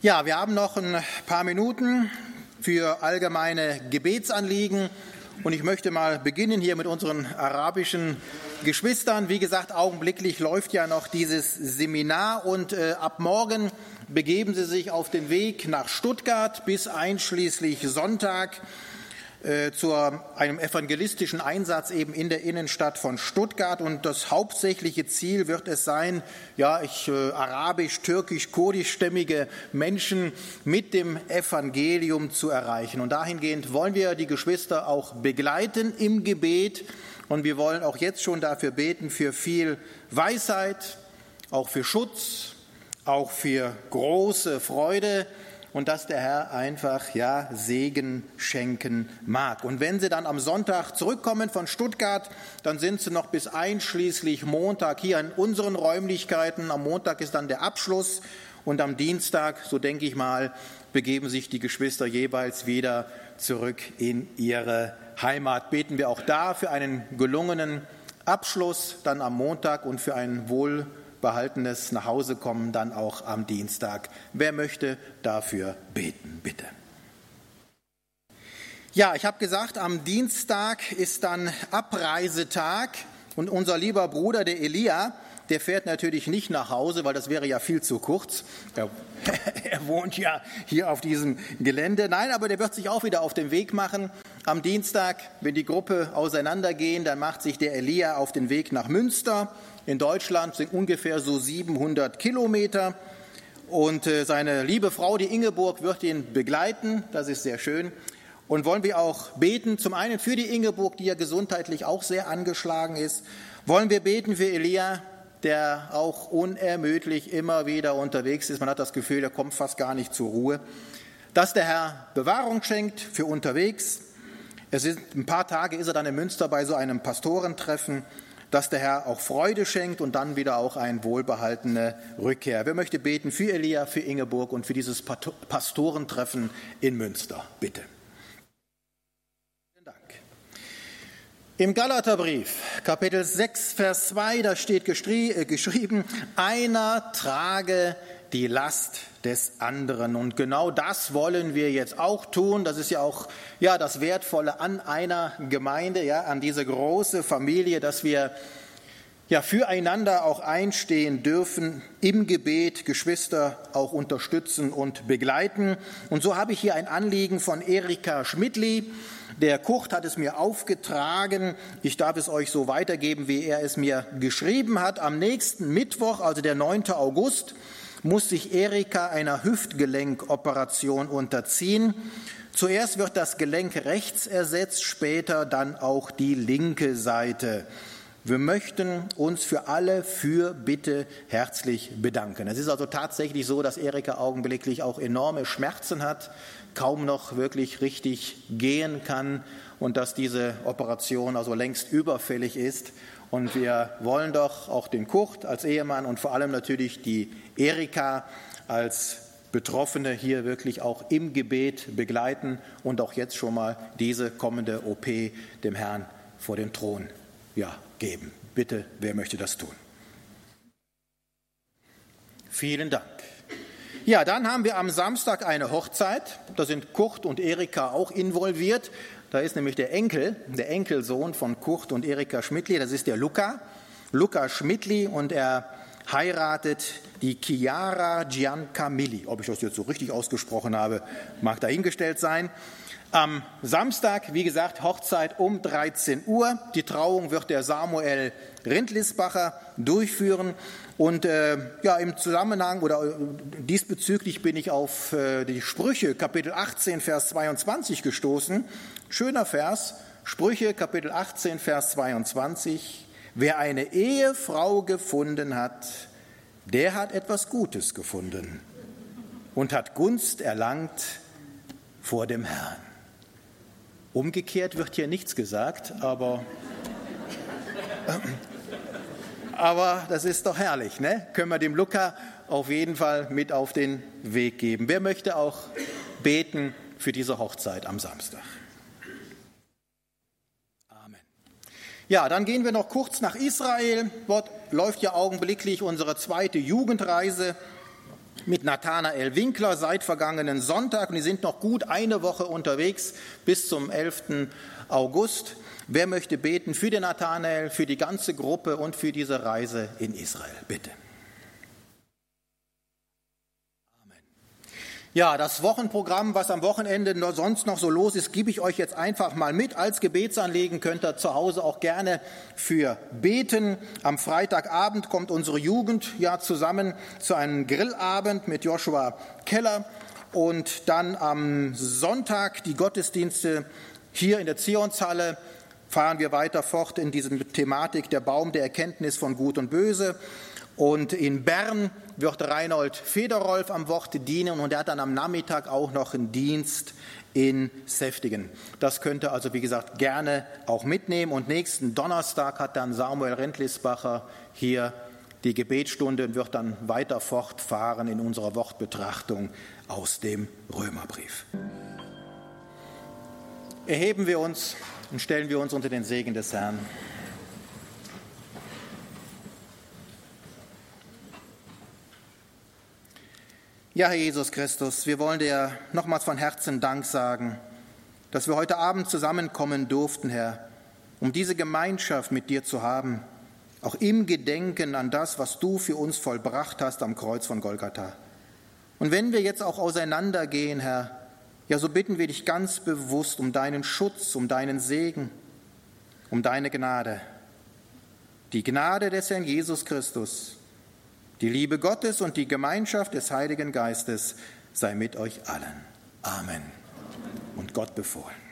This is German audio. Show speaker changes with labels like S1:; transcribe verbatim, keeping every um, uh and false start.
S1: Ja, wir haben noch ein paar Minuten für allgemeine Gebetsanliegen und ich möchte mal beginnen hier mit unseren arabischen Geschwistern. Wie gesagt, augenblicklich läuft ja noch dieses Seminar und äh, ab morgen begeben sie sich auf den Weg nach Stuttgart bis einschließlich Sonntag äh, zu einem evangelistischen Einsatz eben in der Innenstadt von Stuttgart. Und das hauptsächliche Ziel wird es sein, ja, ich, äh, arabisch, türkisch, kurdischstämmige Menschen mit dem Evangelium zu erreichen. Und dahingehend wollen wir die Geschwister auch begleiten im Gebet. Und wir wollen auch jetzt schon dafür beten, für viel Weisheit, auch für Schutz, auch für große Freude und dass der Herr einfach ja Segen schenken mag. Und wenn Sie dann am Sonntag zurückkommen von Stuttgart, dann sind Sie noch bis einschließlich Montag hier in unseren Räumlichkeiten. Am Montag ist dann der Abschluss und am Dienstag, so denke ich mal, begeben sich die Geschwister jeweils wieder zurück in ihre Heimat. Beten wir auch da für einen gelungenen Abschluss dann am Montag und für ein wohlbehaltenes Nachhausekommen dann auch am Dienstag. Wer möchte dafür beten, bitte? Ja, ich habe gesagt, am Dienstag ist dann Abreisetag und unser lieber Bruder, der Elia, der fährt natürlich nicht nach Hause, weil das wäre ja viel zu kurz. Er, er wohnt ja hier auf diesem Gelände. Nein, aber der wird sich auch wieder auf den Weg machen. Am Dienstag, wenn die Gruppe auseinandergehen, dann macht sich der Elia auf den Weg nach Münster. In Deutschland sind ungefähr so siebenhundert Kilometer. Und äh, seine liebe Frau, die Ingeborg, wird ihn begleiten. Das ist sehr schön. Und wollen wir auch beten, zum einen für die Ingeborg, die ja gesundheitlich auch sehr angeschlagen ist. Wollen wir beten für Elia, der auch unermüdlich immer wieder unterwegs ist. Man hat das Gefühl, er kommt fast gar nicht zur Ruhe. Dass der Herr Bewahrung schenkt für unterwegs. Es ist, ein paar Tage ist er dann in Münster bei so einem Pastorentreffen. Dass der Herr auch Freude schenkt und dann wieder auch eine wohlbehaltene Rückkehr. Wer möchte beten für Elia, für Ingeborg und für dieses Pastorentreffen in Münster? Bitte. Im Galaterbrief, Kapitel sechs, Vers zwei, da steht geschrieben, einer trage die Last des anderen. Und genau das wollen wir jetzt auch tun. Das ist ja auch ja, das Wertvolle an einer Gemeinde, ja, an diese große Familie, dass wir ja, füreinander auch einstehen dürfen, im Gebet Geschwister auch unterstützen und begleiten. Und so habe ich hier ein Anliegen von Erika Schmidtli. Der Kurt hat es mir aufgetragen. Ich darf es euch so weitergeben, wie er es mir geschrieben hat. Am nächsten Mittwoch, also der neunte August, muss sich Erika einer Hüftgelenkoperation unterziehen. Zuerst wird das Gelenk rechts ersetzt, später dann auch die linke Seite. Wir möchten uns für alle Fürbitte herzlich bedanken. Es ist also tatsächlich so, dass Erika augenblicklich auch enorme Schmerzen hat, kaum noch wirklich richtig gehen kann und dass diese Operation also längst überfällig ist. Und wir wollen doch auch den Kurt als Ehemann und vor allem natürlich die Erika als Betroffene hier wirklich auch im Gebet begleiten und auch jetzt schon mal diese kommende O P dem Herrn vor den Thron ja, geben. Bitte, wer möchte das tun? Vielen Dank. Ja, dann haben wir am Samstag eine Hochzeit. Da sind Kurt und Erika auch involviert. Da ist nämlich der Enkel, der Enkelsohn von Kurt und Erika Schmidtli. Das ist der Luca, Luca Schmidtli, und er heiratet die Chiara Giancamilli. Ob ich das jetzt so richtig ausgesprochen habe, mag dahingestellt sein. Am Samstag, wie gesagt, Hochzeit um dreizehn Uhr. Die Trauung wird der Samuel Rindlisbacher durchführen. Und äh, ja, im Zusammenhang oder äh, diesbezüglich bin ich auf äh, die Sprüche, Kapitel achtzehn, Vers zweiundzwanzig gestoßen. Schöner Vers, Sprüche, Kapitel achtzehn, Vers zweiundzwanzig. Wer eine Ehefrau gefunden hat, der hat etwas Gutes gefunden und hat Gunst erlangt vor dem Herrn. Umgekehrt wird hier nichts gesagt, aber, aber das ist doch herrlich, ne? Können wir dem Luca auf jeden Fall mit auf den Weg geben. Wer möchte auch beten für diese Hochzeit am Samstag? Amen. Ja, dann gehen wir noch kurz nach Israel. Dort läuft ja augenblicklich unsere zweite Jugendreise. mit Nathanael Winkler seit vergangenen Sonntag. Und die sind noch gut eine Woche unterwegs bis zum elften August. Wer möchte beten für den Nathanael, für die ganze Gruppe und für diese Reise in Israel? Bitte. Ja, das Wochenprogramm, was am Wochenende sonst noch so los ist, gebe ich euch jetzt einfach mal mit. Als Gebetsanliegen könnt ihr zu Hause auch gerne für beten. Am Freitagabend kommt unsere Jugend ja zusammen zu einem Grillabend mit Joshua Keller. Und dann am Sonntag die Gottesdienste hier in der Zionshalle. Fahren wir weiter fort in diese Thematik der Baum der Erkenntnis von Gut und Böse. Und in Bern wird Reinhold Federolf am Wort dienen und er hat dann am Nachmittag auch noch einen Dienst in Seftigen. Das könnt ihr also, wie gesagt, gerne auch mitnehmen. Und nächsten Donnerstag hat dann Samuel Rentlisbacher hier die Gebetsstunde und wird dann weiter fortfahren in unserer Wortbetrachtung aus dem Römerbrief. Erheben wir uns und stellen wir uns unter den Segen des Herrn. Ja, Herr Jesus Christus, wir wollen dir nochmals von Herzen Dank sagen, dass wir heute Abend zusammenkommen durften, Herr, um diese Gemeinschaft mit dir zu haben, auch im Gedenken an das, was du für uns vollbracht hast am Kreuz von Golgatha. Und wenn wir jetzt auch auseinandergehen, Herr, ja, so bitten wir dich ganz bewusst um deinen Schutz, um deinen Segen, um deine Gnade. Die Gnade des Herrn Jesus Christus, die Liebe Gottes und die Gemeinschaft des Heiligen Geistes sei mit euch allen. Amen. Und Gott befohlen.